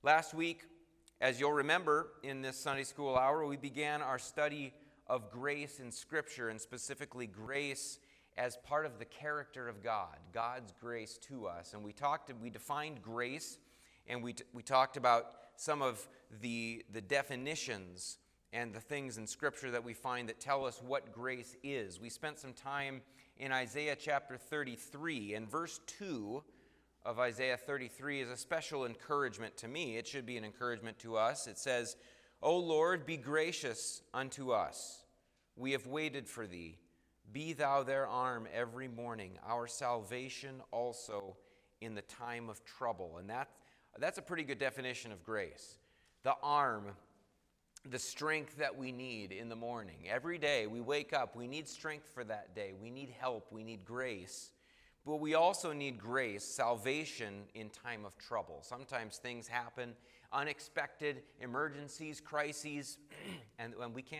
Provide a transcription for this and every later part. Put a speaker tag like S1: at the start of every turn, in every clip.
S1: Last week, as you'll remember, in this Sunday school hour, we began our study of grace in Scripture, and specifically grace as part of the character of God, God's grace to us. And we defined grace, and we talked about some of the definitions and the things in Scripture that we find that tell us what grace is. We spent some time in Isaiah chapter 33, and verse 2 of Isaiah 33 is a special encouragement to me. It should be an encouragement to us. It says, "O Lord, be gracious unto us. We have waited for thee. Be thou their arm every morning, our salvation also in the time of trouble." And that's a pretty good definition of grace. The arm, the strength that we need in the morning. Every day we wake up, we need strength for that day. We need help, we need grace. But we also need grace, salvation in time of trouble. Sometimes things happen, unexpected emergencies, crises, and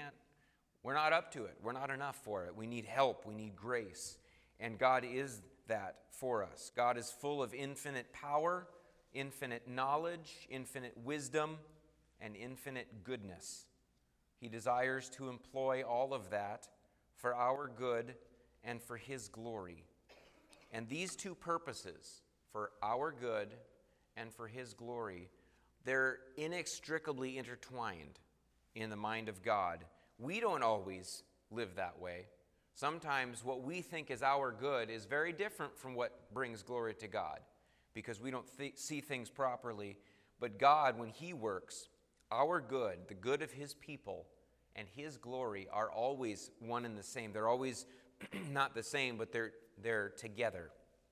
S1: we're not up to it. We're not enough for it. We need help, we need grace. And God is that for us. God is full of infinite power, infinite knowledge, infinite wisdom, and infinite goodness. He desires to employ all of that for our good and for His glory. And these two purposes, for our good and for His glory, they're inextricably intertwined in the mind of God. We don't always live that way. Sometimes what we think is our good is very different from what brings glory to God, because we don't see things properly. But God, when He works, our good, the good of His people, and His glory are always one and the same. They're always not the same, but they're together.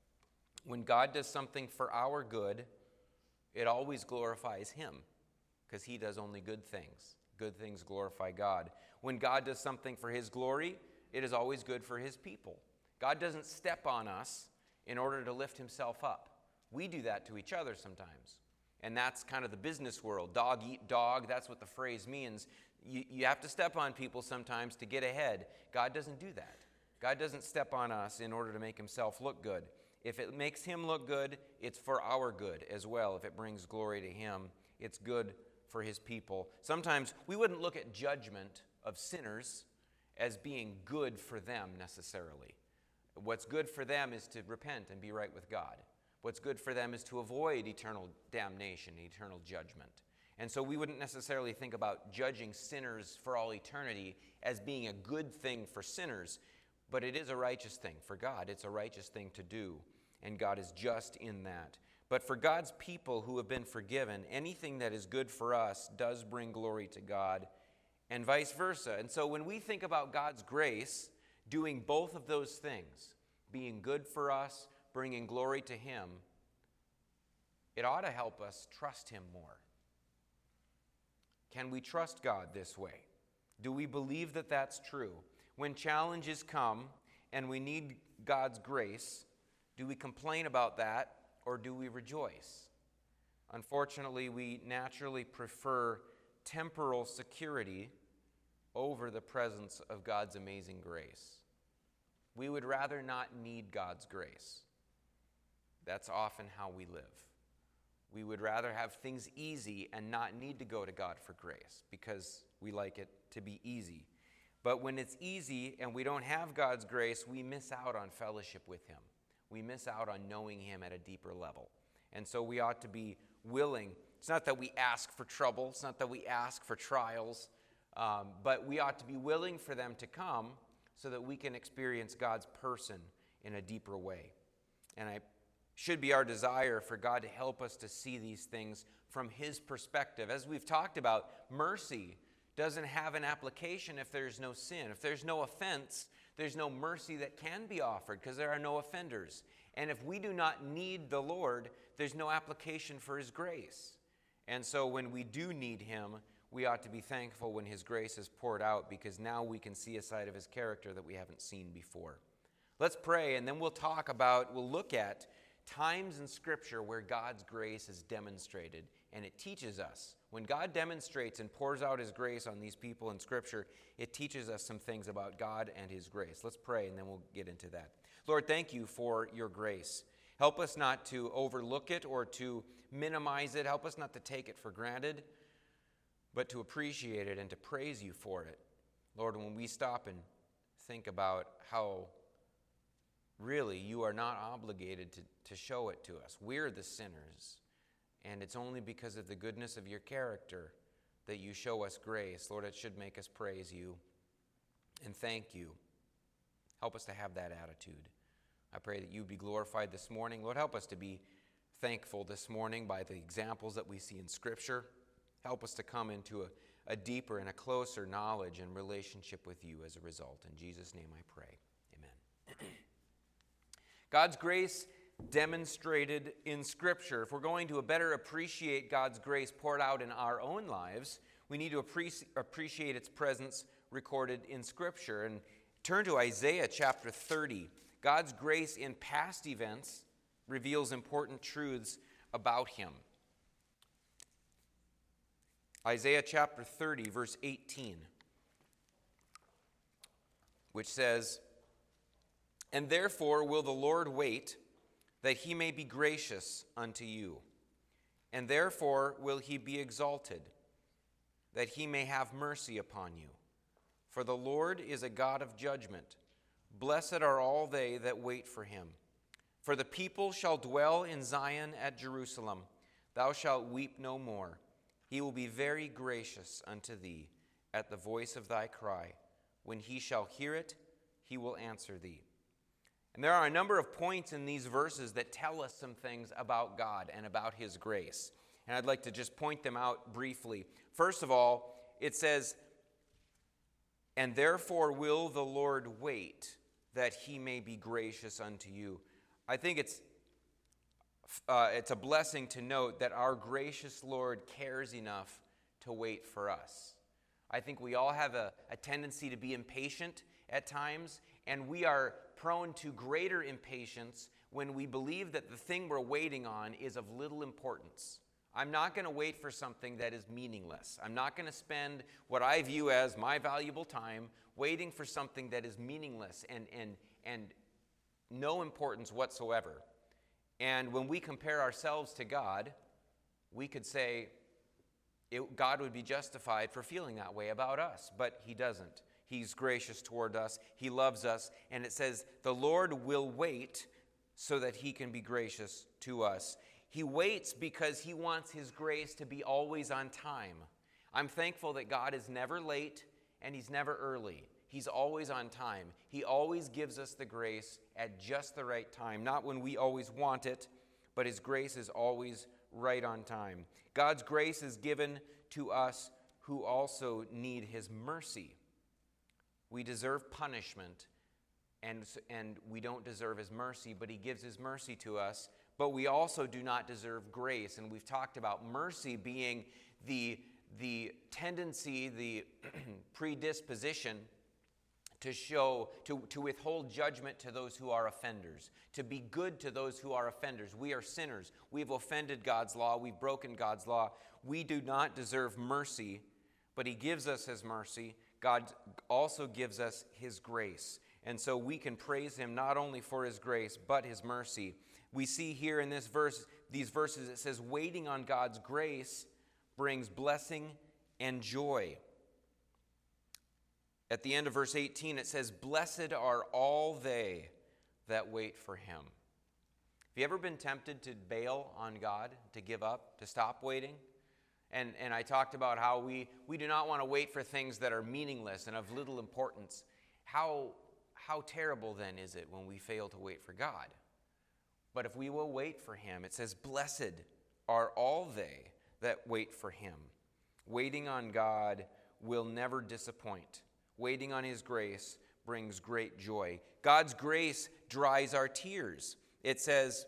S1: When God does something for our good, it always glorifies Him, because He does only good things. Good things glorify God. When God does something for His glory, it is always good for His people. God doesn't step on us in order to lift Himself up. We do that to each other sometimes. And that's kind of the business world. Dog eat dog, that's what the phrase means. You have to step on people sometimes to get ahead. God doesn't do that. God doesn't step on us in order to make Himself look good. If it makes Him look good, it's for our good as well. If it brings glory to Him, it's good for His people. Sometimes we wouldn't look at judgment of sinners as being good for them necessarily. What's good for them is to repent and be right with God. What's good for them is to avoid eternal damnation, eternal judgment. And so we wouldn't necessarily think about judging sinners for all eternity as being a good thing for sinners, but it is a righteous thing for God. It's a righteous thing to do, and God is just in that. But for God's people who have been forgiven, anything that is good for us does bring glory to God, and vice versa. And so when we think about God's grace doing both of those things, being good for us, bringing glory to Him, it ought to help us trust Him more. Can we trust God this way? Do we believe that that's true? When challenges come and we need God's grace, do we complain about that or do we rejoice? Unfortunately, we naturally prefer temporal security over the presence of God's amazing grace. We would rather not need God's grace. That's often how we live. We would rather have things easy and not need to go to God for grace because we like it to be easy. But when it's easy and we don't have God's grace, we miss out on fellowship with Him. We miss out on knowing Him at a deeper level. And so we ought to be willing. It's not that we ask for trouble. It's not that we ask for trials. But we ought to be willing for them to come so that we can experience God's person in a deeper way. And it should be our desire for God to help us to see these things from His perspective. As we've talked about, mercy doesn't have an application if there's no sin. If there's no offense, there's no mercy that can be offered because there are no offenders. And if we do not need the Lord, there's no application for His grace. And so when we do need Him, we ought to be thankful when His grace is poured out, because now we can see a side of His character that we haven't seen before. Let's pray, and then we'll look at times in Scripture where God's grace is demonstrated, and it teaches us. When God demonstrates and pours out His grace on these people in Scripture, it teaches us some things about God and His grace. Let's pray, and then we'll get into that. Lord, thank You for Your grace. Help us not to overlook it or to minimize it. Help us not to take it for granted, but to appreciate it and to praise you for it. Lord, when we stop and think about how really you are not obligated to show it to us. We're the sinners, and it's only because of the goodness of your character that you show us grace. Lord, it should make us praise you and thank you. Help us to have that attitude. I pray that you be glorified this morning. Lord, help us to be thankful this morning by the examples that we see in Scripture. Help us to come into a deeper and a closer knowledge and relationship with you as a result. In Jesus' name I pray. Amen. God's grace demonstrated in Scripture. If we're going to better appreciate God's grace poured out in our own lives, we need to appreciate its presence recorded in Scripture. And turn to Isaiah chapter 30. God's grace in past events reveals important truths about him. Isaiah chapter 30, verse 18, which says, "And therefore will the Lord wait, that he may be gracious unto you. And therefore will he be exalted, that he may have mercy upon you. For the Lord is a God of judgment. Blessed are all they that wait for him. For the people shall dwell in Zion at Jerusalem. Thou shalt weep no more. He will be very gracious unto thee at the voice of thy cry. When he shall hear it, he will answer thee." And there are a number of points in these verses that tell us some things about God and about his grace. And I'd like to just point them out briefly. First of all, it says, "And therefore will the Lord wait, that he may be gracious unto you." I think it's a blessing to note that our gracious Lord cares enough to wait for us. I think we all have a tendency to be impatient at times, and we are prone to greater impatience when we believe that the thing we're waiting on is of little importance. I'm not going to wait for something that is meaningless. I'm not going to spend what I view as my valuable time waiting for something that is meaningless and no importance whatsoever. And when we compare ourselves to God, we could say God would be justified for feeling that way about us, but he doesn't. He's gracious toward us. He loves us. And it says, the Lord will wait so that he can be gracious to us. He waits because he wants his grace to be always on time. I'm thankful that God is never late and he's never early. He's always on time. He always gives us the grace at just the right time. Not when we always want it, but his grace is always right on time. God's grace is given to us who also need his mercy. We deserve punishment, and we don't deserve his mercy, but he gives his mercy to us. But we also do not deserve grace, and we've talked about mercy being the tendency, the predisposition to withhold judgment to those who are offenders, to be good to those who are offenders. We are sinners. We've offended God's law. We've broken God's law. We do not deserve mercy, but he gives us his mercy. God also gives us his grace. And so we can praise him not only for his grace, but his mercy. We see here in these verses, it says, waiting on God's grace brings blessing and joy. At the end of verse 18, it says, blessed are all they that wait for him. Have you ever been tempted to bail on God, to give up, to stop waiting? And I talked about how we do not want to wait for things that are meaningless and of little importance. How terrible then is it when we fail to wait for God? But if we will wait for him, it says, blessed are all they that wait for him. Waiting on God will never disappoint. Waiting on his grace brings great joy. God's grace dries our tears. It says,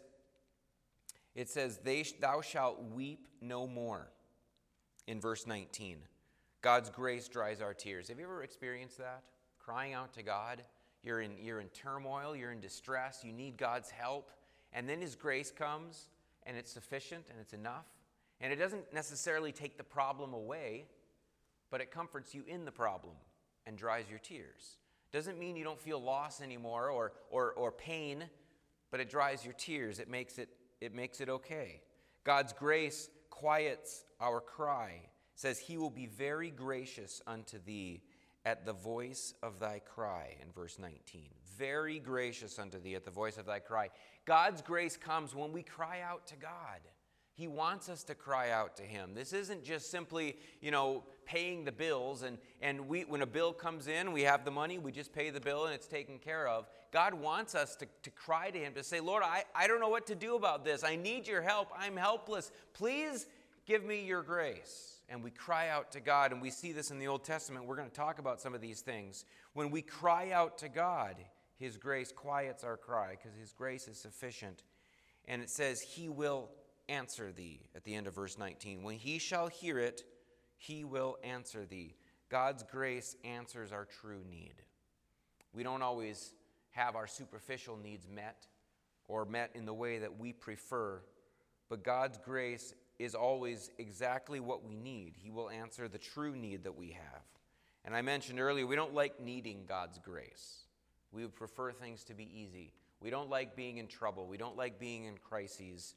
S1: thou shalt weep no more. In verse 19, God's grace dries our tears. Have you ever experienced that? Crying out to God. You're in turmoil. You're in distress. You need God's help. And then his grace comes, and it's sufficient, and it's enough. And it doesn't necessarily take the problem away, but it comforts you in the problem and dries your tears. Doesn't mean you don't feel loss anymore or pain, but it dries your tears. It makes it okay. God's grace quiets our cry. It says, he will be very gracious unto thee at the voice of thy cry, in verse 19. Very gracious unto thee at the voice of thy cry. God's grace comes when we cry out to God. He wants us to cry out to him. This isn't just simply, paying the bills, and when a bill comes in, we have the money, we just pay the bill and it's taken care of. God wants us to cry to him, to say, Lord, I don't know what to do about this. I need your help. I'm helpless. Please give me your grace. And we cry out to God, and we see this in the Old Testament. We're going to talk about some of these things. When we cry out to God, his grace quiets our cry because his grace is sufficient. And it says, he will answer thee at the end of verse 19. When he shall hear it, he will answer thee. God's grace answers our true need. We don't always have our superficial needs met or met in the way that we prefer, but God's grace is always exactly what we need. He will answer the true need that we have. And I mentioned earlier, we don't like needing God's grace. We would prefer things to be easy. We don't like being in trouble. We don't like being in crises.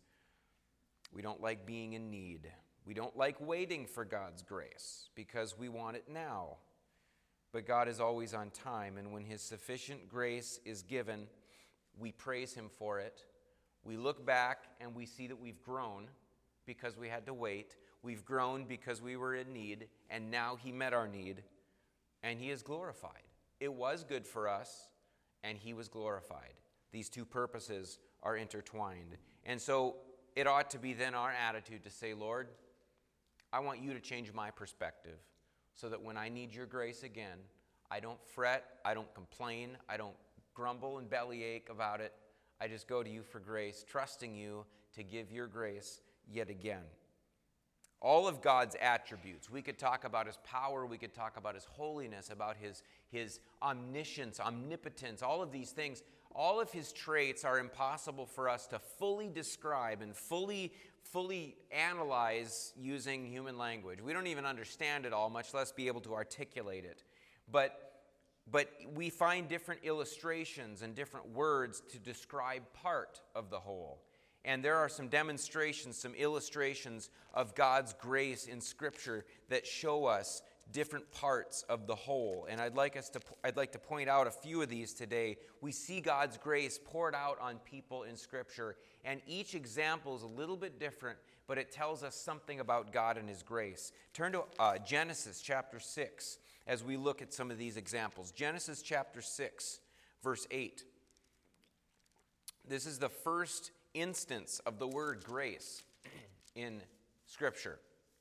S1: We don't like being in need. We don't like waiting for God's grace because we want it now. But God is always on time, and when his sufficient grace is given, we praise him for it. We look back and we see that we've grown because we had to wait. We've grown because we were in need, and now he met our need, and he is glorified. It was good for us, and he was glorified. These two purposes are intertwined. And so it ought to be then our attitude to say, Lord, I want you to change my perspective so that when I need your grace again, I don't fret, I don't complain, I don't grumble and bellyache about it. I just go to you for grace, trusting you to give your grace yet again. All of God's attributes, we could talk about his power, we could talk about his holiness, about his omniscience, omnipotence, all of these things. All of his traits are impossible for us to fully describe and fully analyze using human language. We don't even understand it all, much less be able to articulate it. But we find different illustrations and different words to describe part of the whole. And there are some demonstrations, some illustrations of God's grace in Scripture that show us different parts of the whole. And I'd like to point out a few of these today. We see God's grace poured out on people in Scripture, and each example is a little bit different, but it tells us something about God and his grace. Turn to Genesis chapter 6 as we look at some of these examples. Genesis chapter 6, verse 8. This is the first instance of the word grace in Scripture.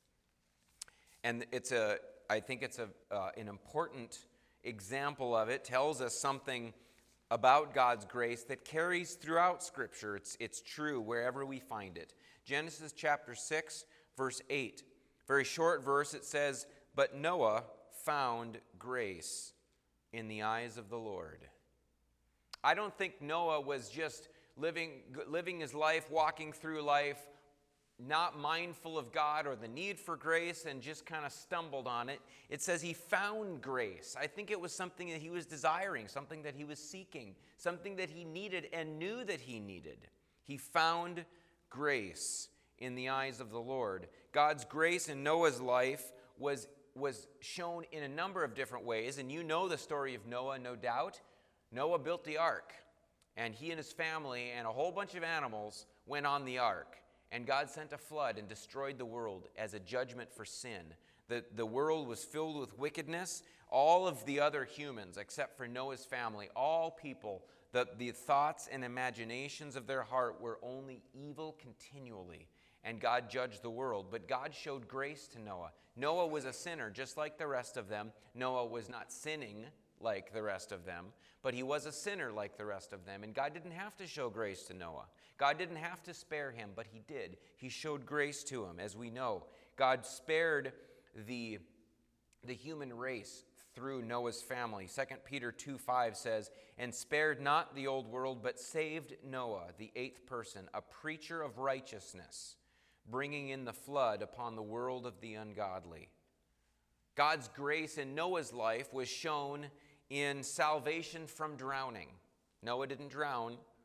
S1: And I think it's an important example of it. Tells us something about God's grace that carries throughout Scripture. It's true wherever we find it. Genesis chapter 6, verse 8. Very short verse. It says, "But Noah found grace in the eyes of the Lord." I don't think Noah was just living his life, walking through life, not mindful of God or the need for grace, and just kind of stumbled on it. It says he found grace. I think it was something that he was desiring, something that he was seeking, something that he needed and knew that he needed. He found grace in the eyes of the Lord. God's grace in Noah's life was shown in a number of different ways, and you know the story of Noah, no doubt. Noah built the ark, and he and his family and a whole bunch of animals went on the ark. And God sent a flood and destroyed the world as a judgment for sin. The world was filled with wickedness. All of the other humans, except for Noah's family, all people, the thoughts and imaginations of their heart were only evil continually. And God judged the world. But God showed grace to Noah. Noah was a sinner just like the rest of them. Noah was not sinning like the rest of them, but he was a sinner like the rest of them. And God didn't have to show grace to Noah. God didn't have to spare him, but he did. He showed grace to him, as we know. God spared the human race through Noah's family. 2 Peter 2:5 says, "And spared not the old world, but saved Noah, the eighth person, a preacher of righteousness, bringing in the flood upon the world of the ungodly." God's grace in Noah's life was shown in salvation from drowning. Noah didn't drown.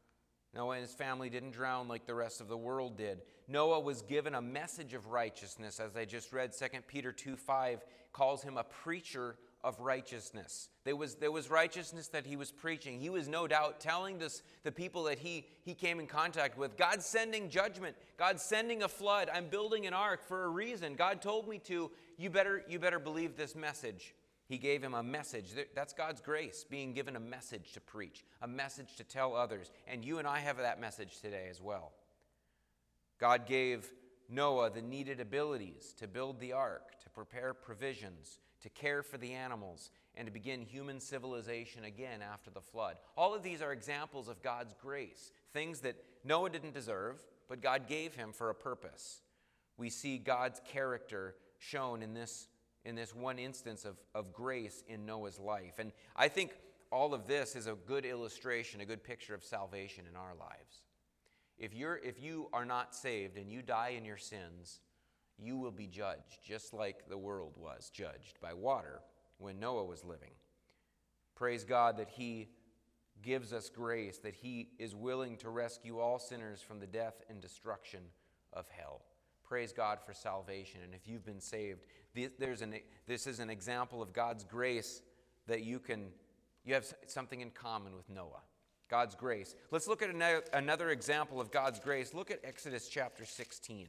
S1: Noah and his family didn't drown like the rest of the world did. Noah was given a message of righteousness, as I just read. 2 Peter 2:5 calls him a preacher of righteousness. There was righteousness that he was preaching. He was no doubt telling the people that he came in contact with, God's sending judgment. God's sending a flood. I'm building an ark for a reason. God told me to. You better believe this message. He gave him a message. That's God's grace, being given a message to preach, a message to tell others. And you and I have that message today as well. God gave Noah the needed abilities to build the ark, to prepare provisions, to care for the animals, and to begin human civilization again after the flood. All of these are examples of God's grace, things that Noah didn't deserve, but God gave him for a purpose. We see God's character shown in this one instance of grace in Noah's life. And I think all of this is a good illustration, a good picture of salvation in our lives. If you are not saved and you die in your sins, you will be judged, just like the world was judged by water when Noah was living. Praise God that He gives us grace, that He is willing to rescue all sinners from the death and destruction of hell. Praise God for salvation. And if you've been saved, this is an example of God's grace that you have something in common with Noah. God's grace. Let's look at another example of God's grace. Look at Exodus chapter 16.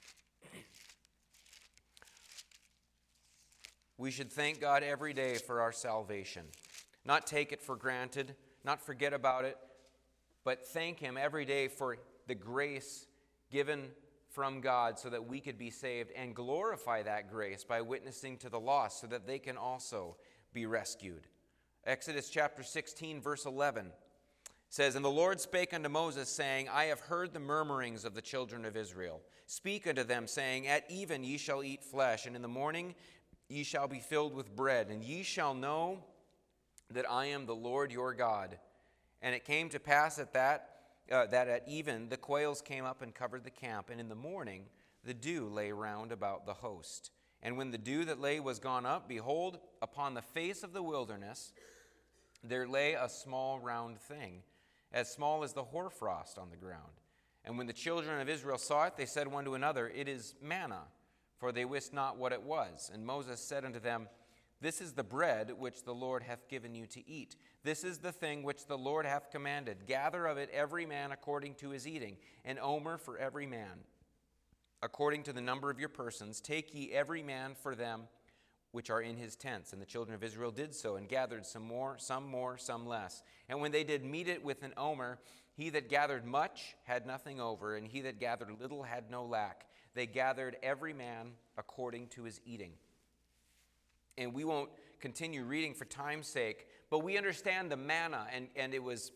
S1: We should thank God every day for our salvation. Not take it for granted, not forget about it, but thank Him every day for the grace given from God so that we could be saved, and glorify that grace by witnessing to the lost so that they can also be rescued. Exodus chapter 16, verse 11 says, And the Lord spake unto Moses, saying, I have heard the murmurings of the children of Israel. Speak unto them, saying, At even ye shall eat flesh, and in the morning ye shall be filled with bread, and ye shall know that I am the Lord your God. And it came to pass that at even the quails came up and covered the camp, and in the morning the dew lay round about the host. And when the dew that lay was gone up, behold, upon the face of the wilderness there lay a small round thing, as small as the hoarfrost on the ground. And when the children of Israel saw it, they said one to another, It is manna, for they wist not what it was. And Moses said unto them, This is the bread which the Lord hath given you to eat. This is the thing which the Lord hath commanded. Gather of it every man according to his eating, an omer for every man, according to the number of your persons. Take ye every man for them which are in his tents. And the children of Israel did so, and gathered some more, some less. And when they did meet it with an omer, he that gathered much had nothing over, and he that gathered little had no lack. They gathered every man according to his eating. And we won't continue reading for time's sake, but we understand the manna, and it was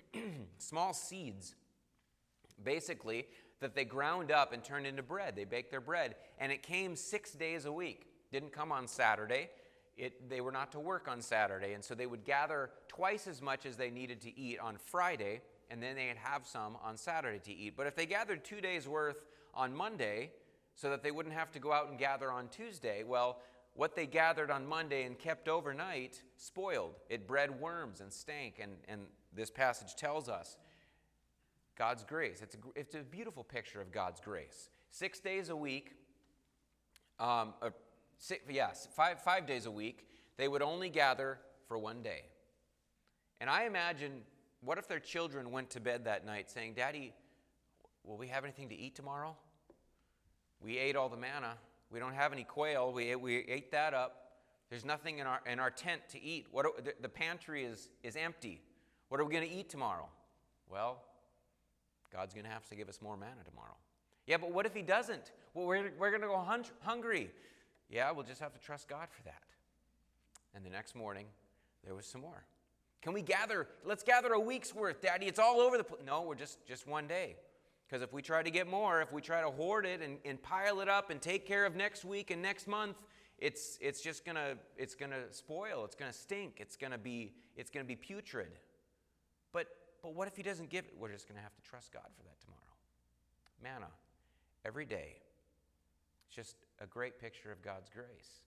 S1: small seeds, basically, that they ground up and turned into bread. They baked their bread, and it came 6 days a week. Didn't come on Saturday. They were not to work on Saturday, and so they would gather twice as much as they needed to eat on Friday, and then they'd have some on Saturday to eat. But if they gathered 2 days' worth on Monday, so that they wouldn't have to go out and gather on Tuesday, well, what they gathered on Monday and kept overnight spoiled. It bred worms and stank, and this passage tells us God's grace. It's a beautiful picture of God's grace. 6 days a week, 5 days a week, they would only gather for 1 day. And I imagine, what if their children went to bed that night saying, Daddy, will we have anything to eat tomorrow? We ate all the manna. We don't have any quail. We ate that up. There's nothing in our tent to eat. The pantry is empty. What are we going to eat tomorrow? Well, God's going to have to give us more manna tomorrow. Yeah, but what if He doesn't? Well, we're going to go hungry. Yeah, we'll just have to trust God for that. And the next morning, there was some more. Can we gather? Let's gather a week's worth, Daddy. It's all over the place. No, we're just 1 day. Because if we try to get more, if we try to hoard it and pile it up and take care of next week and next month, it's gonna spoil. It's gonna stink. It's gonna be putrid. But what if He doesn't give it? We're just gonna have to trust God for that tomorrow. Manna, every day. It's just a great picture of God's grace.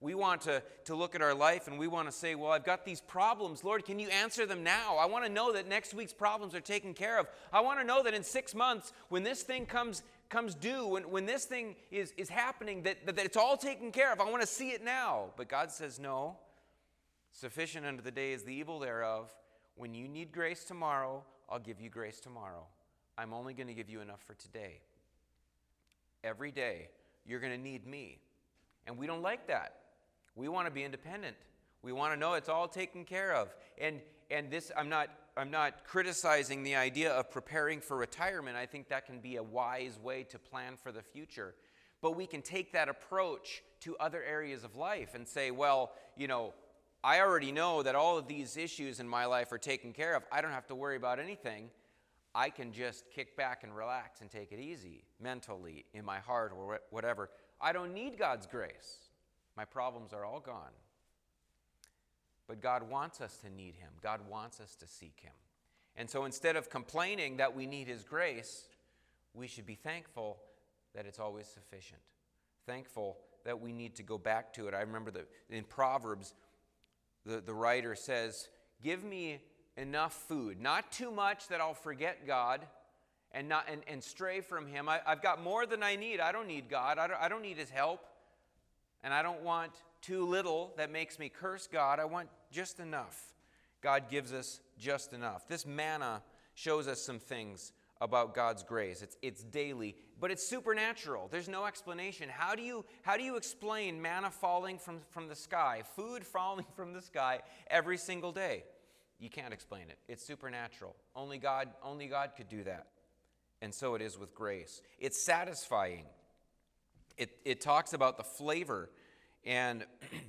S1: We want to look at our life and we want to say, well, I've got these problems. Lord, can you answer them now? I want to know that next week's problems are taken care of. I want to know that in 6 months, when this thing comes due, when this thing is happening, that it's all taken care of. I want to see it now. But God says, no. Sufficient unto the day is the evil thereof. When you need grace tomorrow, I'll give you grace tomorrow. I'm only going to give you enough for today. Every day, you're going to need me. And we don't like that. We want to be independent. We want to know it's all taken care of. And this, I'm not criticizing the idea of preparing for retirement. I think that can be a wise way to plan for the future. But we can take that approach to other areas of life and say, well, I already know that all of these issues in my life are taken care of. I don't have to worry about anything. I can just kick back and relax and take it easy mentally, in my heart, or whatever. I don't need God's grace. My problems are all gone. But God wants us to need him. God wants us to seek him. And so instead of complaining that we need his grace, we should be thankful that it's always sufficient. Thankful that we need to go back to it. I remember that in Proverbs, the writer says, give me enough food, not too much that I'll forget God and stray from him. I've got more than I need. I don't need God. I don't need his help. And I don't want too little that makes me curse God. I want just enough. God gives us just enough. This manna shows us some things about God's grace. It's daily, but it's supernatural. There's no explanation. How do you explain manna falling from the sky, food falling from the sky every single day? You can't explain it. It's supernatural. Only God could do that. And so it is with grace. It's satisfying. It talks about the flavor, and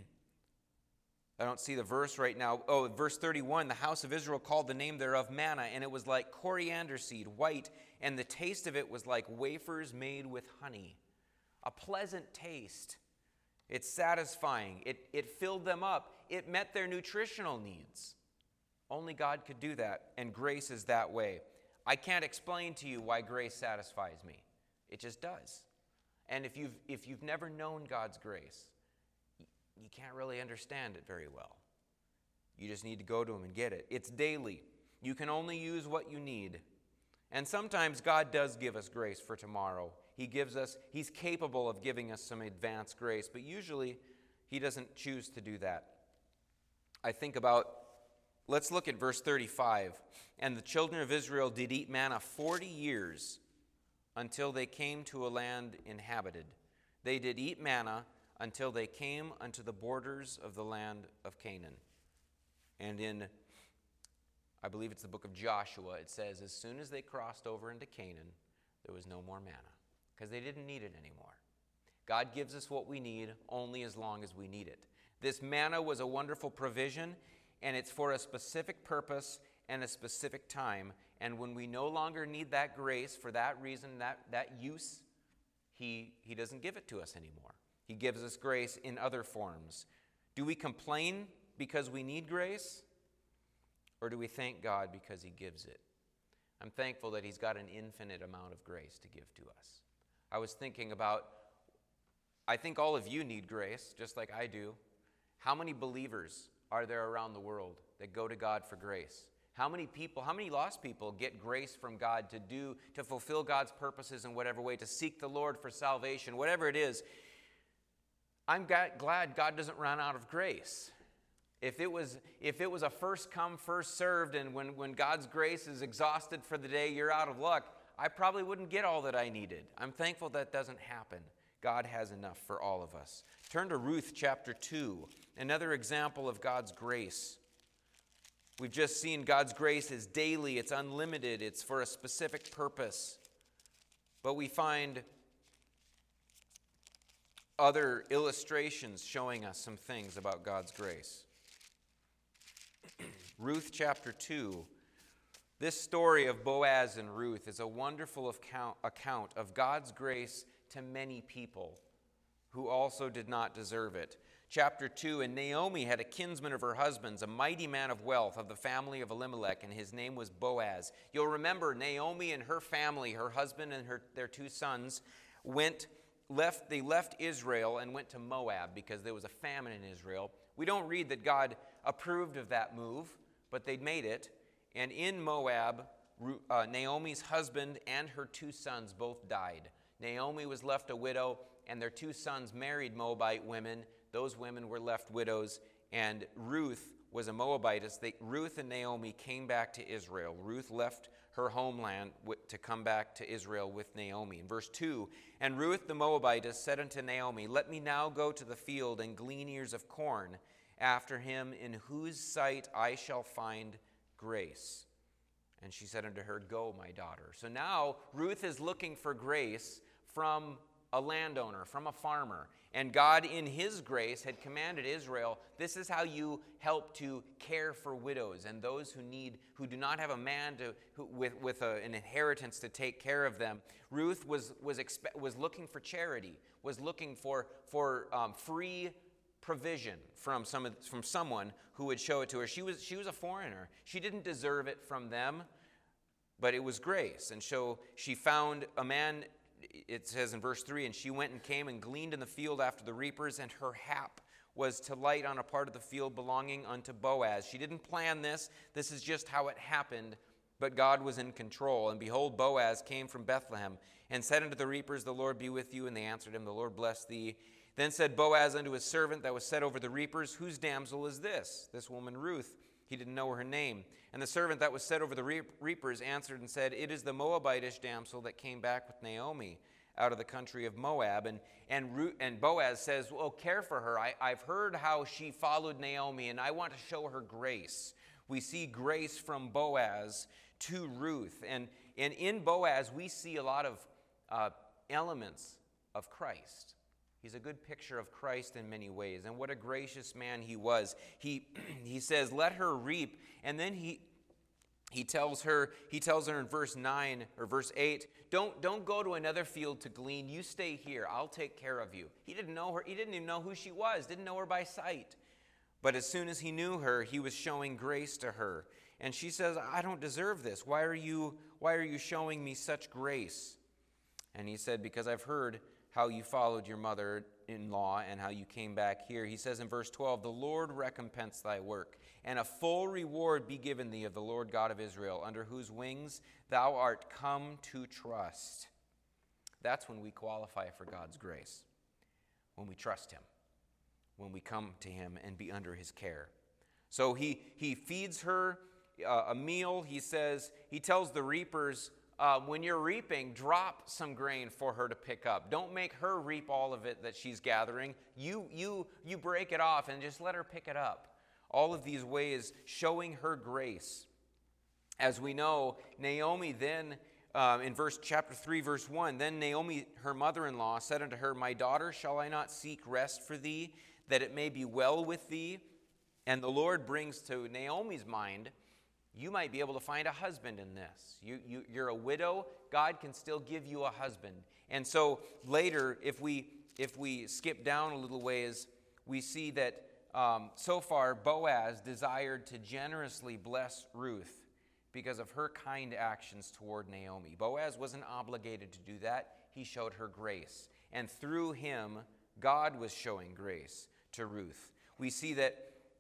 S1: I don't see the verse right now. Oh, verse 31, the house of Israel called the name thereof manna, and it was like coriander seed, white, and the taste of it was like wafers made with honey. A pleasant taste. It's satisfying. It filled them up. It met their nutritional needs. Only God could do that, and grace is that way. I can't explain to you why grace satisfies me. It just does. And if you've never known God's grace, you can't really understand it very well. You just need to go to him and get it. It's daily. You can only use what you need. And sometimes God does give us grace for tomorrow. He's capable of giving us some advanced grace, but usually he doesn't choose to do that. I think about, let's look at verse 35. And the children of Israel did eat manna 40 years until they came to a land inhabited. They did eat manna until they came unto the borders of the land of Canaan. And in, I believe it's the book of Joshua, it says, as soon as they crossed over into Canaan, there was no more manna, because they didn't need it anymore. God gives us what we need only as long as we need it. This manna was a wonderful provision, and it's for a specific purpose and a specific time. And when we no longer need that grace for that reason, that use, he doesn't give it to us anymore. He gives us grace in other forms. Do we complain because we need grace? Or do we thank God because he gives it? I'm thankful that he's got an infinite amount of grace to give to us. I was thinking about, I think all of you need grace, just like I do. How many believers are there around the world that go to God for grace? How many lost people get grace from God to fulfill God's purposes in whatever way, to seek the Lord for salvation, whatever it is? I'm glad God doesn't run out of grace. If it was a first come, first served, and when God's grace is exhausted for the day, you're out of luck, I probably wouldn't get all that I needed. I'm thankful that doesn't happen. God has enough for all of us. Turn to Ruth chapter 2, another example of God's grace. We've just seen God's grace is daily, it's unlimited, it's for a specific purpose. But we find other illustrations showing us some things about God's grace. Ruth chapter 2. This story of Boaz and Ruth is a wonderful account of God's grace to many people who also did not deserve it. Chapter 2, and Naomi had a kinsman of her husband's, a mighty man of wealth of the family of Elimelech, and his name was Boaz. You'll remember Naomi and her family, her husband and their two sons, went left Israel and went to Moab because there was a famine in Israel. We don't read that God approved of that move, but they'd made it. And in Moab, Naomi's husband and her 2 sons both died. Naomi was left a widow, and their 2 sons married Moabite women. Those women were left widows, and Ruth was a Moabitess. Ruth and Naomi came back to Israel. Ruth left her homeland to come back to Israel with Naomi. In verse 2, and Ruth the Moabitess said unto Naomi, let me now go to the field and glean ears of corn after him, in whose sight I shall find grace. And she said unto her, go, my daughter. So now Ruth is looking for grace from a landowner, from a farmer. And God, in his grace, had commanded Israel, this is how you help to care for widows and those who do not have a man with an inheritance to take care of them. Ruth was looking for charity, was looking for free provision from someone who would show it to her. She was a foreigner. She didn't deserve it from them, but it was grace. And so she found a man. It says in verse 3, and she went and came and gleaned in the field after the reapers, and her hap was to light on a part of the field belonging unto Boaz. She didn't plan this. This is just how it happened, but God was in control. And behold, Boaz came from Bethlehem and said unto the reapers, the Lord be with you. And they answered him, the Lord bless thee. Then said Boaz unto his servant that was set over the reapers, whose damsel is this? This woman Ruth. He didn't know her name. And the servant that was set over the reapers answered and said, it is the Moabitish damsel that came back with Naomi out of the country of Moab. And Boaz says, well, care for her. I've heard how she followed Naomi, and I want to show her grace. We see grace from Boaz to Ruth. And in Boaz, we see a lot of elements of Christ. He's a good picture of Christ in many ways, and what a gracious man he was. He says, let her reap, and then he tells her in verse 9 or verse 8, don't go to another field to glean. You stay here. I'll take care of you. He didn't know her. He didn't even know who she was. Didn't know her by sight. But as soon as he knew her, he was showing grace to her. And she says, I don't deserve this. Why are you showing me such grace? And he said, because I've heard how you followed your mother-in-law and how you came back here. He says in verse 12, the Lord recompense thy work, and a full reward be given thee of the Lord God of Israel, under whose wings thou art come to trust. That's when we qualify for God's grace, when we trust him, when we come to him and be under his care. So he feeds her a meal. He tells the reapers, when you're reaping, drop some grain for her to pick up. Don't make her reap all of it that she's gathering. You break it off and just let her pick it up. All of these ways showing her grace. As we know, Naomi then, in chapter 3, verse 1, then Naomi, her mother-in-law, said unto her, my daughter, shall I not seek rest for thee, that it may be well with thee? And the Lord brings to Naomi's mind, you might be able to find a husband in this. You're a widow. God can still give you a husband. And so later, if we skip down a little ways, we see that so far Boaz desired to generously bless Ruth because of her kind actions toward Naomi. Boaz wasn't obligated to do that. He showed her grace. And through him, God was showing grace to Ruth. We see that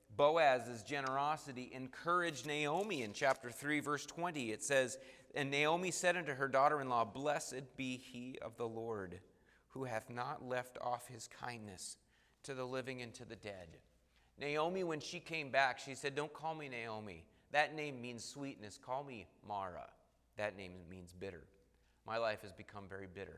S1: Boaz's generosity encouraged Naomi in chapter 3, verse 20. It says, and Naomi said unto her daughter-in-law, blessed be he of the Lord, who hath not left off his kindness to the living and to the dead. Naomi, when she came back, she said, don't call me Naomi. That name means sweetness. Call me Mara. That name means bitter. My life has become very bitter.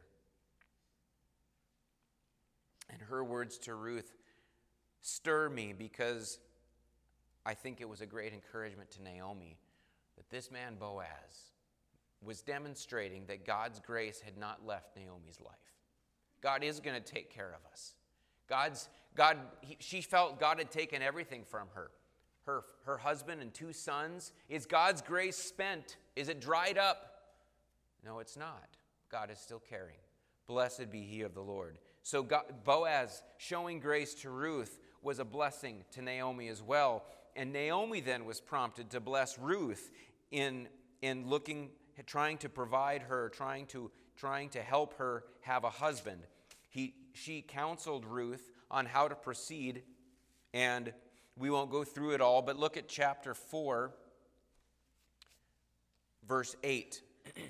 S1: And her words to Ruth stir me because I think it was a great encouragement to Naomi that this man Boaz was demonstrating that God's grace had not left Naomi's life. God is going to take care of us. She felt God had taken everything from her. Her husband and 2 sons. Is God's grace spent? Is it dried up? No, it's not. God is still caring. Blessed be he of the Lord. So Boaz showing grace to Ruth was a blessing to Naomi as well. And Naomi then was prompted to bless Ruth in trying to provide her, trying to help her have a husband. She counseled Ruth on how to proceed, and we won't go through it all, but look at chapter 4, verse 8.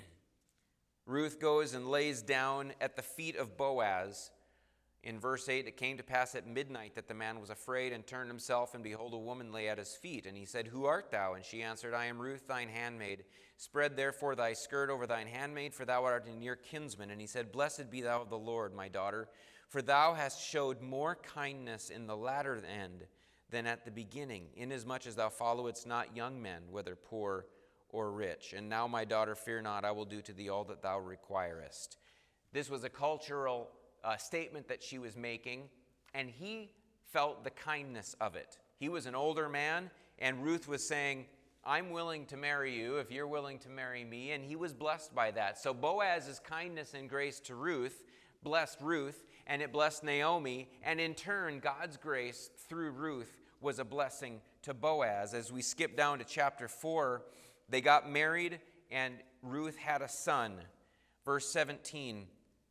S1: Ruth goes and lays down at the feet of Boaz. In verse 8, it came to pass at midnight that the man was afraid and turned himself, and behold, a woman lay at his feet. And he said, Who art thou? And she answered, I am Ruth, thine handmaid. Spread therefore thy skirt over thine handmaid, for thou art a near kinsman. And he said, Blessed be thou of the Lord, my daughter, for thou hast showed more kindness in the latter end than at the beginning, inasmuch as thou followest not young men, whether poor or rich. And now, my daughter, fear not, I will do to thee all that thou requirest. This was a cultural statement that she was making, and he felt the kindness of it. He was an older man, and Ruth was saying, I'm willing to marry you if you're willing to marry me, and he was blessed by that. So Boaz's kindness and grace to Ruth blessed Ruth, and it blessed Naomi, and in turn, God's grace through Ruth was a blessing to Boaz. As we skip down to chapter 4, they got married, and Ruth had a son. Verse 17.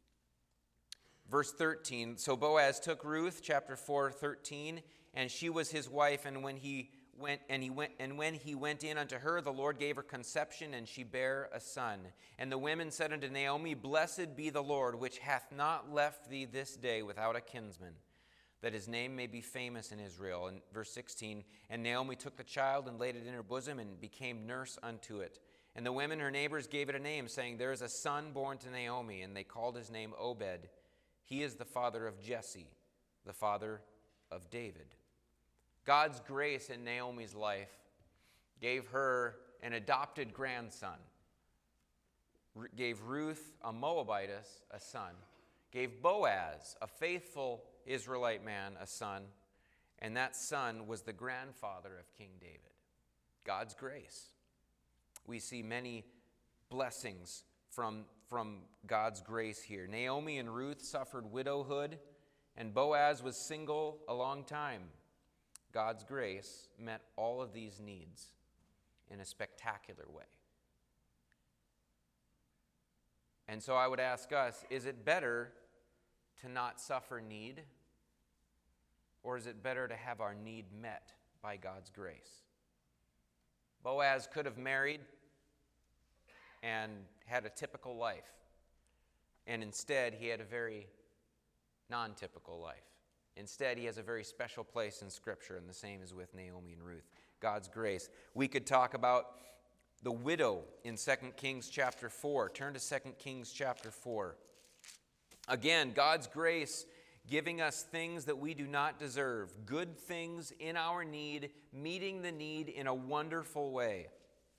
S1: Verse 13, so Boaz took Ruth, chapter 4:13, and she was his wife, and when he went in unto her, the Lord gave her conception, and she bare a son. And the women said unto Naomi, Blessed be the Lord, which hath not left thee this day without a kinsman, that his name may be famous in Israel. And verse 16, and Naomi took the child and laid it in her bosom, and became nurse unto it. And the women, her neighbors, gave it a name, saying, There is a son born to Naomi, and they called his name Obed. He is the father of Jesse, the father of David. God's grace in Naomi's life gave her an adopted grandson, gave Ruth, a Moabitess, a son, gave Boaz, a faithful Israelite man, a son, and that son was the grandfather of King David. God's grace. We see many blessings from God's grace here. Naomi and Ruth suffered widowhood, and Boaz was single a long time. God's grace met all of these needs in a spectacular way. And so I would ask us, is it better to not suffer need, or is it better to have our need met by God's grace? Boaz could have married and had a typical life, and instead he had a very non-typical life. Instead, he has a very special place in Scripture, and the same is with Naomi and Ruth. God's grace. We could talk about the widow in 2 Kings chapter 4. Turn to 2 Kings chapter 4. Again, God's grace giving us things that we do not deserve, good things in our need, meeting the need in a wonderful way.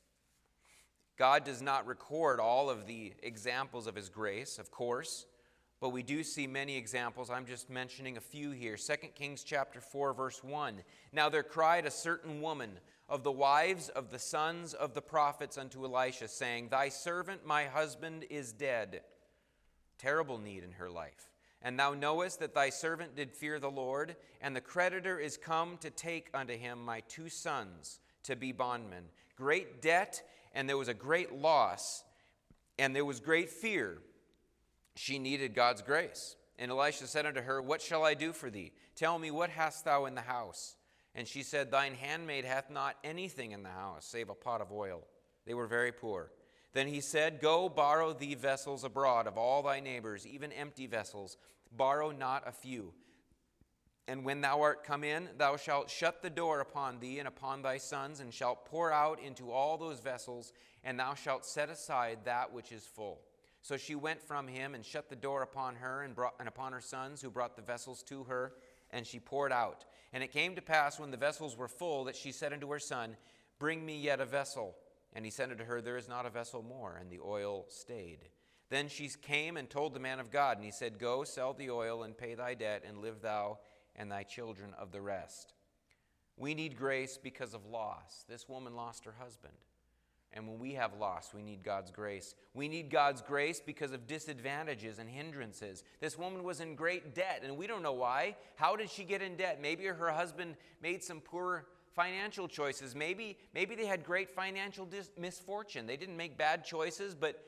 S1: God does not record all of the examples of his grace, of course, but we do see many examples. I'm just mentioning a few here. 2 Kings chapter 4, verse 1. Now there cried a certain woman of the wives of the sons of the prophets unto Elisha, saying, Thy servant my husband is dead. Terrible need in her life. And thou knowest that thy servant did fear the Lord, and the creditor is come to take unto him my 2 sons to be bondmen. Great debt, and there was a great loss, and there was great fear. She needed God's grace. And Elisha said unto her, What shall I do for thee? Tell me, what hast thou in the house? And she said, Thine handmaid hath not anything in the house, save a pot of oil. They were very poor. Then he said, Go borrow thee vessels abroad of all thy neighbors, even empty vessels. Borrow not a few. And when thou art come in, thou shalt shut the door upon thee and upon thy sons, and shalt pour out into all those vessels, and thou shalt set aside that which is full. So she went from him and shut the door upon her and upon her sons, who brought the vessels to her, and she poured out. And it came to pass, when the vessels were full, that she said unto her son, Bring me yet a vessel. And he said unto her, There is not a vessel more. And the oil stayed. Then she came and told the man of God, and he said, Go, sell the oil, and pay thy debt, and live thou and thy children of the rest. We need grace because of loss. This woman lost her husband. And when we have loss, we need God's grace. We need God's grace because of disadvantages and hindrances. This woman was in great debt, and we don't know why. How did she get in debt? Maybe her husband made some poor financial choices. Maybe they had great financial misfortune. They didn't make bad choices, but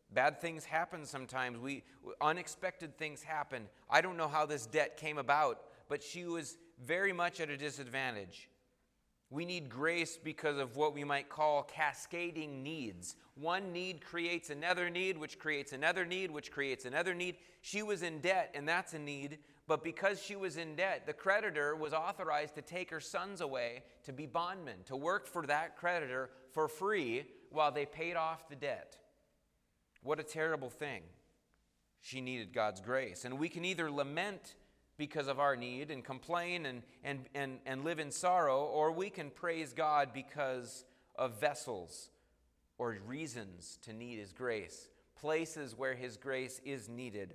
S1: Bad things happen sometimes. Unexpected things happen. I don't know how this debt came about, but she was very much at a disadvantage. We need grace because of what we might call cascading needs. One need creates another need, which creates another need, which creates another need. She was in debt, and that's a need. But because she was in debt, the creditor was authorized to take her sons away to be bondmen, to work for that creditor for free while they paid off the debt. What a terrible thing. She needed God's grace. And we can either lament because of our need and complain and live in sorrow, or we can praise God because of vessels or reasons to need His grace, places where His grace is needed.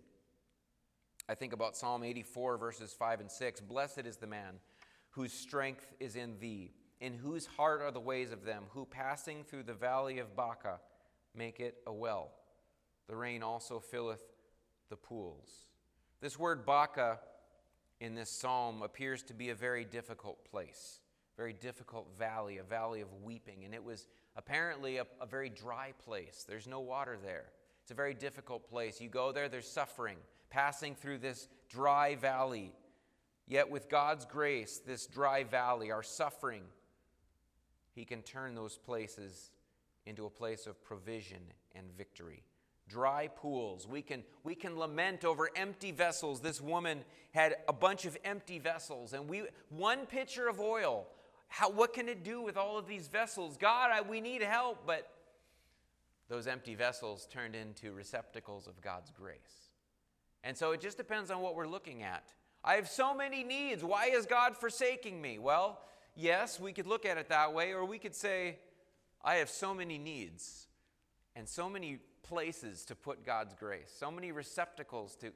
S1: I think about Psalm 84, verses 5 and 6. Blessed is the man whose strength is in Thee, in whose heart are the ways of them, who passing through the valley of Baca make it a well. The rain also filleth the pools. This word Baca in this psalm appears to be a very difficult place, very difficult valley, a valley of weeping. And it was apparently a very dry place. There's no water there. It's a very difficult place. You go there, there's suffering, passing through this dry valley. Yet with God's grace, this dry valley, our suffering, He can turn those places into a place of provision and victory. Dry pools. We can lament over empty vessels. This woman had a bunch of empty vessels, and one pitcher of oil. What can it do with all of these vessels? God, we need help, but those empty vessels turned into receptacles of God's grace. And so it just depends on what we're looking at. I have so many needs. Why is God forsaking me? Well, yes, we could look at it that way, or we could say, I have so many needs and so many places to put God's grace, so many receptacles to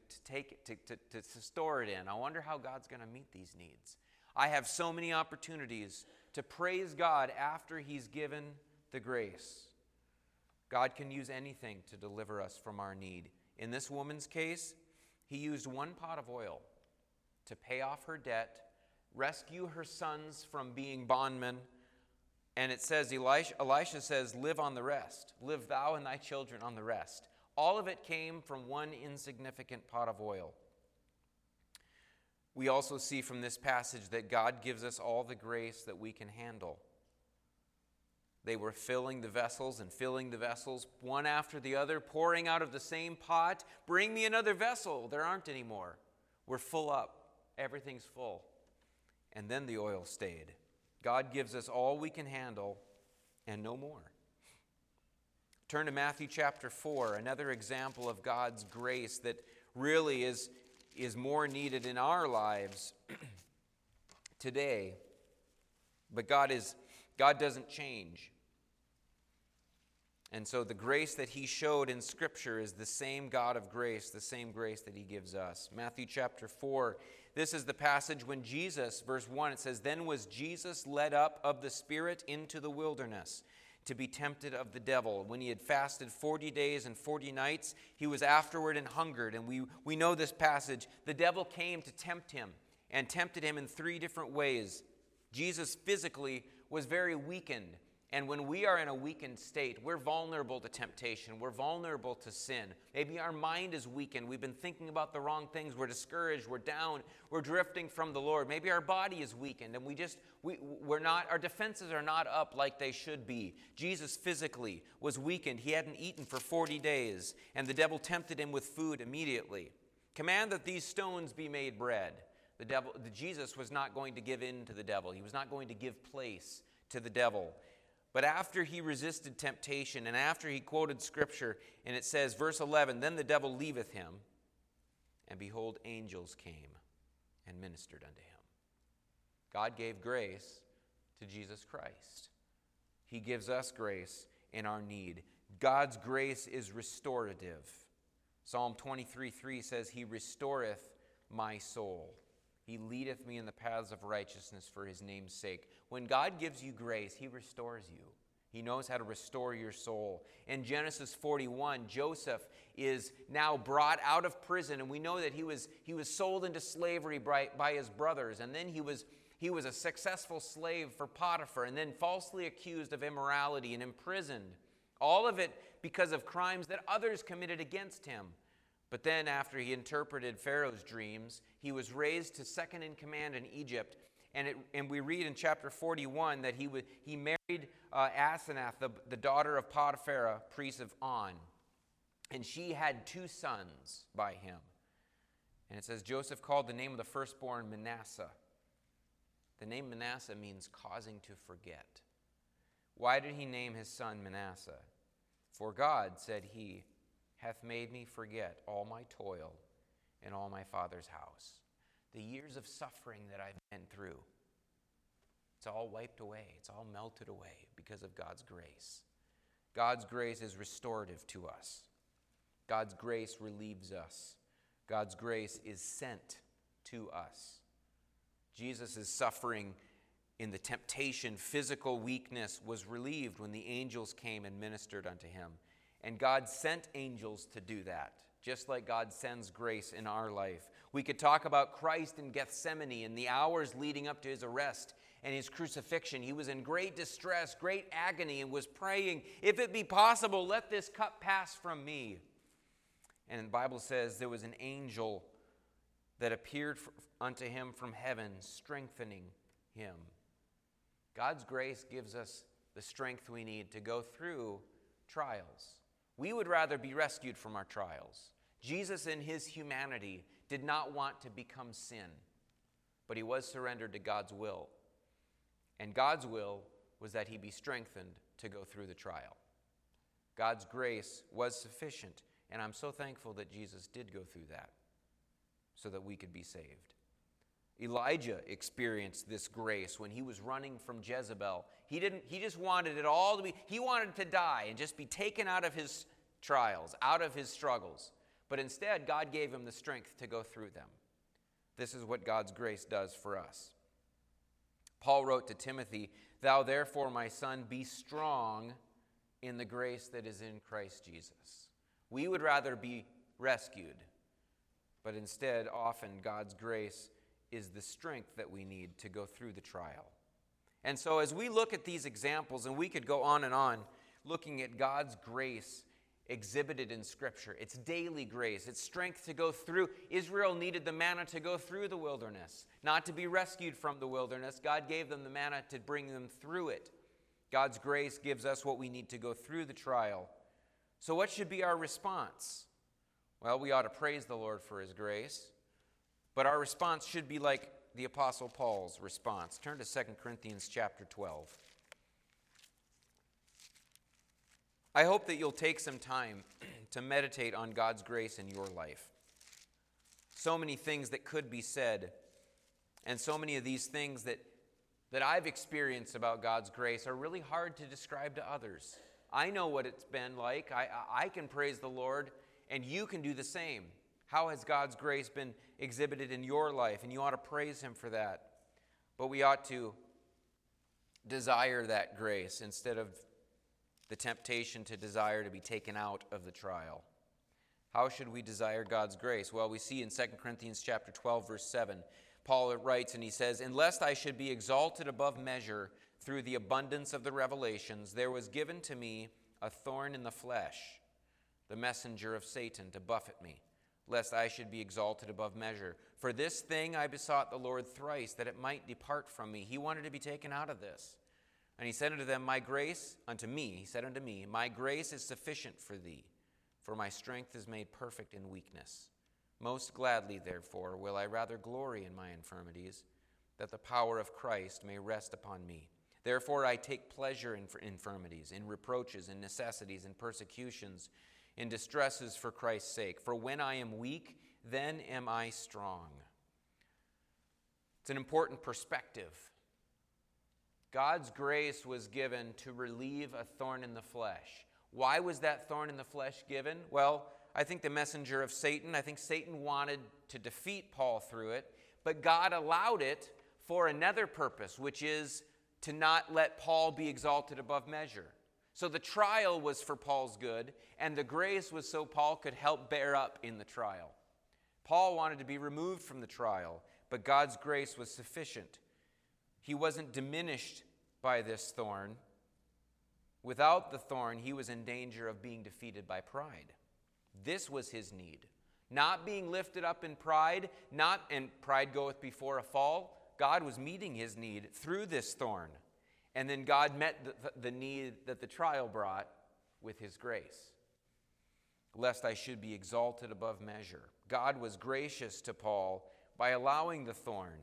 S1: store it in. I wonder how God's going to meet these needs. I have so many opportunities to praise God after He's given the grace. God can use anything to deliver us from our need. In this woman's case, He used one pot of oil to pay off her debt, rescue her sons from being bondmen. And it says, Elisha says, live on the rest. Live thou and thy children on the rest. All of it came from one insignificant pot of oil. We also see from this passage that God gives us all the grace that we can handle. They were filling the vessels, one after the other, pouring out of the same pot. Bring me another vessel. There aren't any more. We're full up. Everything's full. And then the oil stayed. God gives us all we can handle and no more. Turn to Matthew chapter 4, another example of God's grace that really is more needed in our lives today. But God doesn't change. And so the grace that He showed in Scripture is the same God of grace, the same grace that He gives us. Matthew chapter 4, this is the passage when Jesus, verse 1, it says, Then was Jesus led up of the Spirit into the wilderness to be tempted of the devil. When He had fasted 40 days and 40 nights, He was afterward and hungered. And we know this passage. The devil came to tempt Him and tempted Him in 3 different ways. Jesus physically was very weakened. And when we are in a weakened state, we're vulnerable to temptation. We're vulnerable to sin. Maybe our mind is weakened. We've been thinking about the wrong things. We're discouraged. We're down. We're drifting from the Lord. Maybe our body is weakened, and we're not. Our defenses are not up like they should be. Jesus physically was weakened. He hadn't eaten for 40 days, and the devil tempted Him with food immediately. Command that these stones be made bread. Jesus was not going to give in to the devil. He was not going to give place to the devil. But after He resisted temptation and after He quoted Scripture, and it says, verse 11, Then the devil leaveth him, and behold, angels came and ministered unto him. God gave grace to Jesus Christ. He gives us grace in our need. God's grace is restorative. Psalm 23:3 says, He restoreth my soul. He leadeth me in the paths of righteousness for His name's sake. When God gives you grace, He restores you. He knows how to restore your soul. In Genesis 41, Joseph is now brought out of prison, and we know that he was sold into slavery by his brothers, and then he was a successful slave for Potiphar, and then falsely accused of immorality and imprisoned. All of it because of crimes that others committed against him. But then after he interpreted Pharaoh's dreams, he was raised to second in command in Egypt. And we read in chapter 41 that he married Asenath, the daughter of Potiphar, priest of On. And she had 2 sons by him. And it says, Joseph called the name of the firstborn Manasseh. The name Manasseh means causing to forget. Why did he name his son Manasseh? For God, said he, hath made me forget all my toil and all my father's house. The years of suffering that I've been through, it's all wiped away. It's all melted away because of God's grace. God's grace is restorative to us. God's grace relieves us. God's grace is sent to us. Jesus' suffering in the temptation, physical weakness, was relieved when the angels came and ministered unto him. And God sent angels to do that, just like God sends grace in our life. We could talk about Christ in Gethsemane in the hours leading up to his arrest and his crucifixion. He was in great distress, great agony, and was praying, if it be possible, let this cup pass from me. And the Bible says there was an angel that appeared unto him from heaven, strengthening him. God's grace gives us the strength we need to go through trials. We would rather be rescued from our trials. Jesus in his humanity did not want to become sin, but he was surrendered to God's will. And God's will was that he be strengthened to go through the trial. God's grace was sufficient, and I'm so thankful that Jesus did go through that so that we could be saved. Elijah experienced this grace when he was running from Jezebel. He just wanted it all to be, he wanted to die and just be taken out of his trials, out of his struggles. But instead, God gave him the strength to go through them. This is what God's grace does for us. Paul wrote to Timothy, thou therefore, my son, be strong in the grace that is in Christ Jesus. We would rather be rescued, but instead, often God's grace is the strength that we need to go through the trial. And so as we look at these examples, and we could go on looking at God's grace exhibited in Scripture, it's daily grace, it's strength to go through. Israel needed the manna to go through the wilderness, not to be rescued from the wilderness. God gave them the manna to bring them through it. God's grace gives us what we need to go through the trial. So what should be our response? Well, we ought to praise the Lord for his grace. But our response should be like the Apostle Paul's response. Turn to 2 Corinthians chapter 12. I hope that you'll take some time to meditate on God's grace in your life. So many things that could be said, and so many of these things that I've experienced about God's grace are really hard to describe to others. I know what it's been like. I can praise the Lord, and you can do the same. How has God's grace been exhibited in your life? And you ought to praise him for that. But we ought to desire that grace instead of the temptation to desire to be taken out of the trial. How should we desire God's grace? Well, we see in 2 Corinthians chapter 12, verse 7, Paul writes and he says, "And lest I should be exalted above measure through the abundance of the revelations, there was given to me a thorn in the flesh, the messenger of Satan, to buffet me, lest I should be exalted above measure. For this thing I besought the Lord thrice, that it might depart from me." He wanted to be taken out of this. And he said unto them, my grace is sufficient for thee, for my strength is made perfect in weakness. Most gladly, therefore, will I rather glory in my infirmities, that the power of Christ may rest upon me. Therefore I take pleasure in infirmities, in reproaches, in necessities, in persecutions, in distresses for Christ's sake. For when I am weak, then am I strong. It's an important perspective. God's grace was given to relieve a thorn in the flesh. Why was that thorn in the flesh given? Well, I think the messenger of Satan, I think Satan wanted to defeat Paul through it, but God allowed it for another purpose, which is to not let Paul be exalted above measure. So the trial was for Paul's good, and the grace was so Paul could help bear up in the trial. Paul wanted to be removed from the trial, but God's grace was sufficient. He wasn't diminished by this thorn. Without the thorn, he was in danger of being defeated by pride. This was his need. Not being lifted up in pride, and pride goeth before a fall. God was meeting his need through this thorn. And then God met the need that the trial brought with his grace. Lest I should be exalted above measure. God was gracious to Paul by allowing the thorn.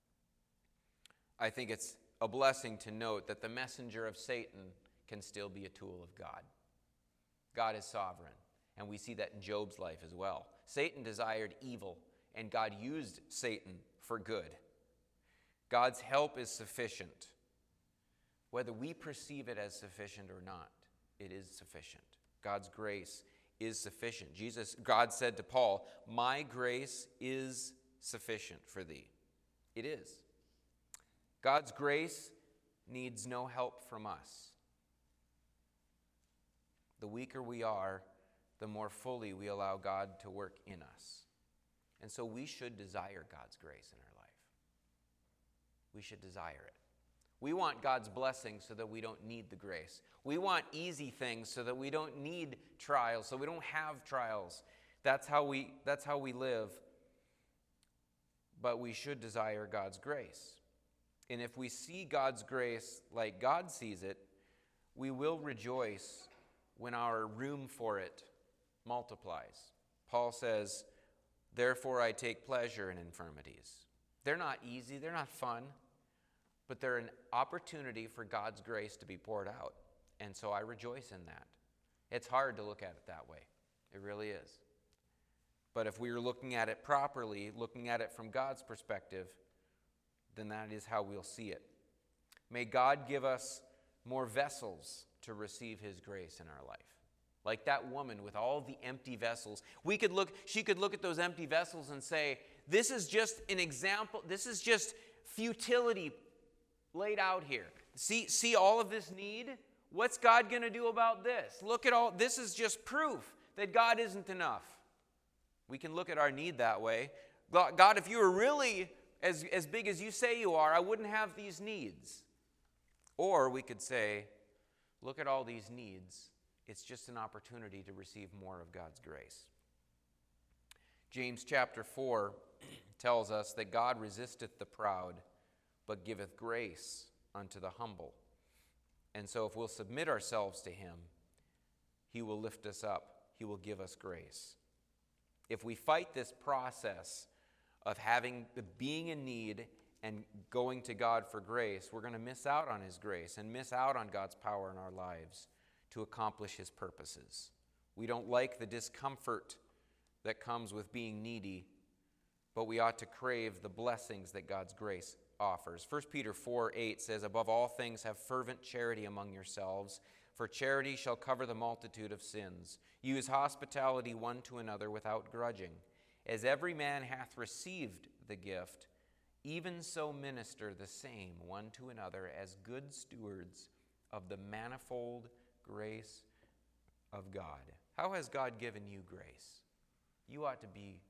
S1: I think it's a blessing to note that the messenger of Satan can still be a tool of God. God is sovereign, and we see that in Job's life as well. Satan desired evil, and God used Satan for good. God's help is sufficient. Whether we perceive it as sufficient or not, it is sufficient. God's grace is sufficient. God said to Paul, "My grace is sufficient for thee." It is. God's grace needs no help from us. The weaker we are, the more fully we allow God to work in us. And so we should desire God's grace in our life. We should desire it. We want God's blessing so that we don't need the grace. We want easy things so that we don't need trials, so we don't have trials. That's how we live. But we should desire God's grace. And if we see God's grace like God sees it, we will rejoice when our room for it multiplies. Paul says, "Therefore I take pleasure in infirmities." They're not easy, they're not fun, but they're an opportunity for God's grace to be poured out. And so I rejoice in that. It's hard to look at it that way. It really is. But if we are looking at it properly, looking at it from God's perspective, then that is how we'll see it. May God give us more vessels to receive his grace in our life. Like that woman with all the empty vessels. She could look at those empty vessels and say, this is just an example, this is just futility laid out here. See all of this need? What's God going to do about this? Look at all, this is just proof that God isn't enough. We can look at our need that way. God, if you were really as big as you say you are, I wouldn't have these needs. Or we could say, look at all these needs. It's just an opportunity to receive more of God's grace. James chapter 4 tells us that God resisteth the proud, but giveth grace unto the humble. And so if we'll submit ourselves to him, he will lift us up. He will give us grace. If we fight this process of being in need and going to God for grace, we're going to miss out on his grace and miss out on God's power in our lives to accomplish his purposes. We don't like the discomfort that comes with being needy, but we ought to crave the blessings that God's grace offers. 1 Peter 4:8 says, "Above all things have fervent charity among yourselves, for charity shall cover the multitude of sins. Use hospitality one to another without grudging. As every man hath received the gift, even so minister the same one to another as good stewards of the manifold grace of God." How has God given you grace? You ought to be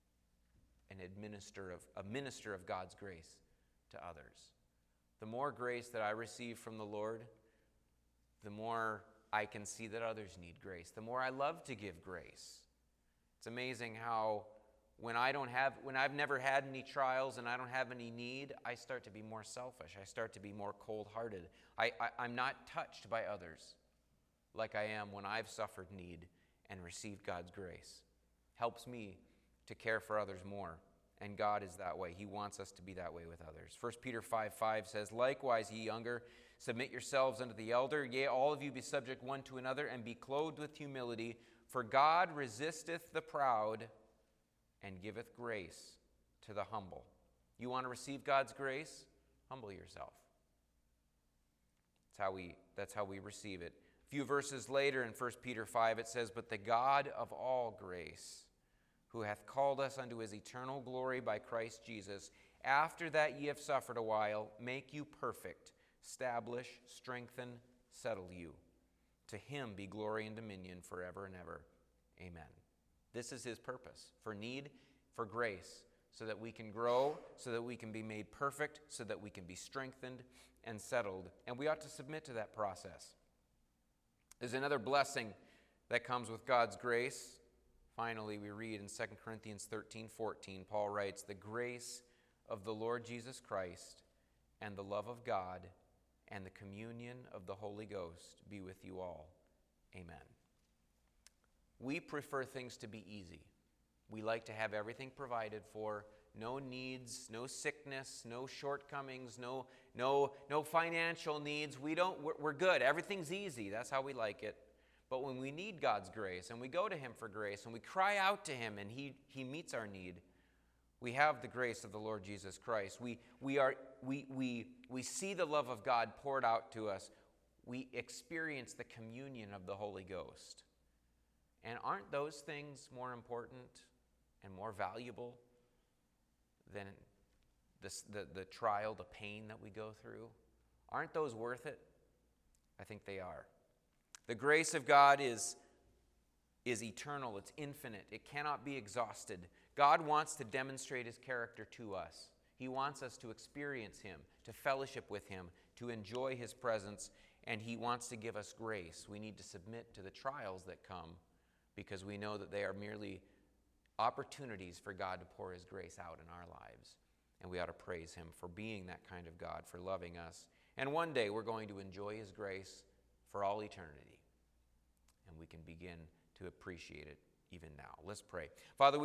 S1: a minister of God's grace to others. The more grace that I receive from the Lord, the more I can see that others need grace. The more I love to give grace. It's amazing how when I've never had any trials and I don't have any need, I start to be more selfish. I start to be more cold-hearted. I'm not touched by others like I am when I've suffered need and received God's grace. Helps me to care for others more. And God is that way. He wants us to be that way with others. 1 Peter 5:5 says, "Likewise, ye younger, submit yourselves unto the elder. Yea, all of you be subject one to another, and be clothed with humility. For God resisteth the proud, and giveth grace to the humble." You want to receive God's grace? Humble yourself. That's how we receive it. A few verses later in 1 Peter 5, it says, "But the God of all grace, who hath called us unto his eternal glory by Christ Jesus, after that ye have suffered a while, make you perfect, establish, strengthen, settle you. To him be glory and dominion forever and ever. Amen." This is his purpose, for need, for grace, so that we can grow, so that we can be made perfect, so that we can be strengthened and settled. And we ought to submit to that process. There's another blessing that comes with God's grace. Finally, we read in 2 Corinthians 13:14, Paul writes, "The grace of the Lord Jesus Christ and the love of God and the communion of the Holy Ghost be with you all. Amen." We prefer things to be easy. We like to have everything provided for, no needs, no sickness, no shortcomings, no financial needs. We're good. Everything's easy. That's how we like it. But when we need God's grace and we go to him for grace and we cry out to him and he meets our need, we have the grace of the Lord Jesus Christ. We see the love of God poured out to us. We experience the communion of the Holy Ghost. And aren't those things more important and more valuable than the trial, the pain that we go through? Aren't those worth it? I think they are. The grace of God is eternal. It's infinite. It cannot be exhausted. God wants to demonstrate his character to us. He wants us to experience him, to fellowship with him, to enjoy his presence, and he wants to give us grace. We need to submit to the trials that come because we know that they are merely opportunities for God to pour his grace out in our lives. And we ought to praise him for being that kind of God, for loving us. And one day we're going to enjoy his grace for all eternity. And we can begin to appreciate it even now. Let's pray. Father,